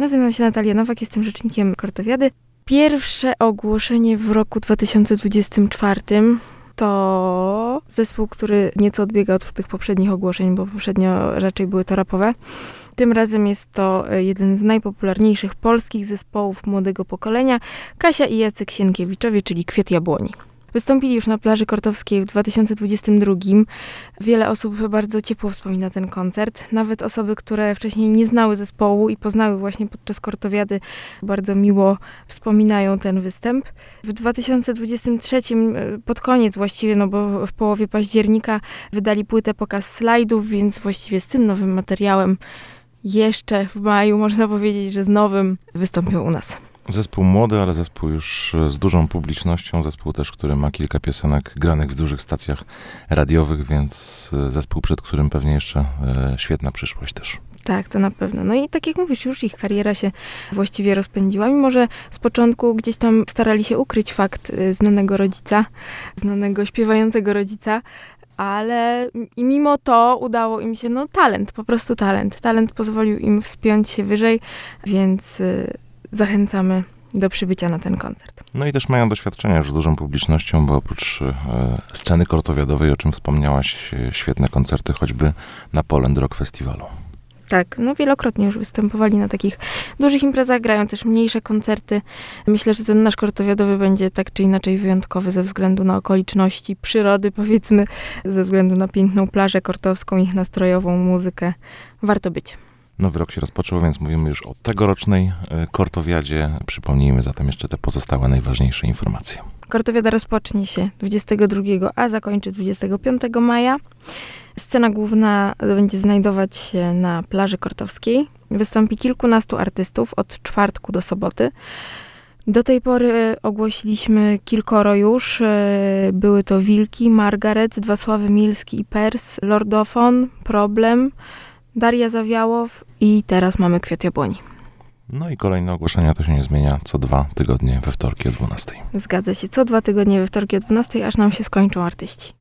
Nazywam się Natalia Nowak, jestem rzecznikiem Kortowiady. Pierwsze ogłoszenie w roku 2024 to zespół, który nieco odbiega od tych poprzednich ogłoszeń, bo poprzednio raczej były to rapowe. Tym razem jest to jeden z najpopularniejszych polskich zespołów młodego pokolenia, Kasia i Jacek Sienkiewiczowie, czyli Kwiat Jabłoni. Wystąpili już na plaży kortowskiej w 2022. Wiele osób bardzo ciepło wspomina ten koncert. Nawet osoby, które wcześniej nie znały zespołu i poznały właśnie podczas Kortowiady, bardzo miło wspominają ten występ. W 2023, pod koniec właściwie, no bo w połowie października wydali płytę Pokaz slajdów, więc właściwie z tym nowym materiałem jeszcze w maju, można powiedzieć, że z nowym wystąpią u nas. Zespół młody, ale zespół już z dużą publicznością, zespół też, który ma kilka piosenek granych w dużych stacjach radiowych, więc zespół, przed którym pewnie jeszcze świetna przyszłość też. Tak, to na pewno. No i tak jak mówisz, już ich kariera się właściwie rozpędziła, mimo że z początku gdzieś tam starali się ukryć fakt znanego rodzica, znanego śpiewającego rodzica, ale i mimo to udało im się, talent, po prostu talent. Talent pozwolił im wspiąć się wyżej, więc zachęcamy do przybycia na ten koncert. No i też mają doświadczenia już z dużą publicznością, bo oprócz sceny kortowiadowej, o czym wspomniałaś, świetne koncerty choćby na Poland Rock Festiwalu. Tak, wielokrotnie już występowali na takich dużych imprezach, grają też mniejsze koncerty. Myślę, że ten nasz kortowiadowy będzie tak czy inaczej wyjątkowy ze względu na okoliczności przyrody, powiedzmy, ze względu na piękną plażę kortowską, ich nastrojową muzykę. Warto być. Nowy rok się rozpoczął, więc mówimy już o tegorocznej Kortowiadzie. Przypomnijmy zatem jeszcze te pozostałe najważniejsze informacje. Kortowiada rozpocznie się 22, a zakończy 25 maja. Scena główna będzie znajdować się na plaży kortowskiej. Wystąpi kilkunastu artystów od czwartku do soboty. Do tej pory ogłosiliśmy kilkoro już. Były to Wilki, Margaret, Wacław Milski i Pers, Lordofon, Problem, Daria Zawiałow i teraz mamy Kwiat Jabłoni. No i kolejne ogłoszenia to się nie zmienia co 2 tygodnie we wtorki o 12. Zgadza się, co 2 tygodnie we wtorki o 12, aż nam się skończą artyści.